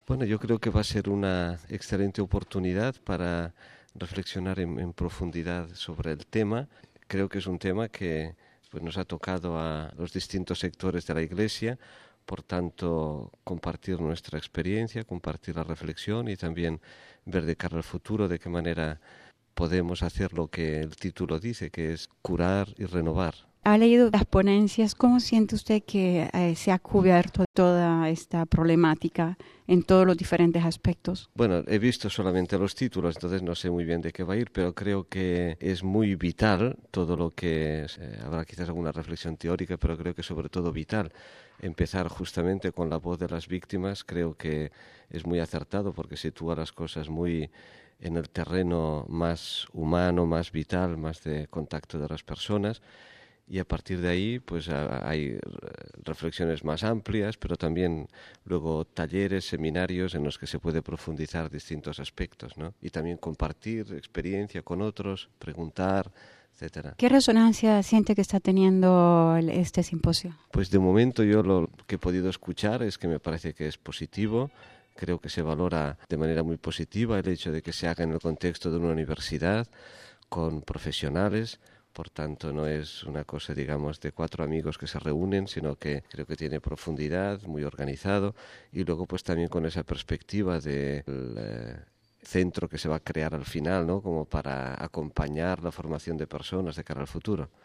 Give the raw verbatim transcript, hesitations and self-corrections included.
Bueno, yo creo que va a ser una excelente oportunidad para reflexionar en, en profundidad sobre el tema. Creo que es un tema que pues, nos ha tocado a los distintos sectores de la Iglesia, por tanto, compartir nuestra experiencia, compartir la reflexión y también ver de cara al futuro de qué manera podemos hacer lo que el título dice, que es curar y renovar. ¿Ha leído las ponencias? ¿Cómo siente usted que eh, se ha cubierto toda esta problemática en todos los diferentes aspectos? Bueno, he visto solamente los títulos, entonces no sé muy bien de qué va a ir, pero creo que es muy vital todo lo que es, eh, habrá quizás alguna reflexión teórica, pero creo que sobre todo vital. Empezar justamente con la voz de las víctimas creo que es muy acertado porque sitúa las cosas muy en el terreno más humano, más vital, más de contacto de las personas. Y a partir de ahí pues hay reflexiones más amplias, pero también luego talleres, seminarios en los que se puede profundizar distintos aspectos, ¿no? Y también compartir experiencia con otros, preguntar, etcétera. ¿Qué resonancia siente que está teniendo este simposio? Pues de momento yo lo que he podido escuchar es que me parece que es positivo. Creo que se valora de manera muy positiva el hecho de que se haga en el contexto de una universidad con profesionales. Por tanto, no es una cosa, digamos, de cuatro amigos que se reúnen, sino que creo que tiene profundidad, muy organizado, y luego pues también con esa perspectiva del eh, centro que se va a crear al final, ¿no? Como para acompañar la formación de personas de cara al futuro.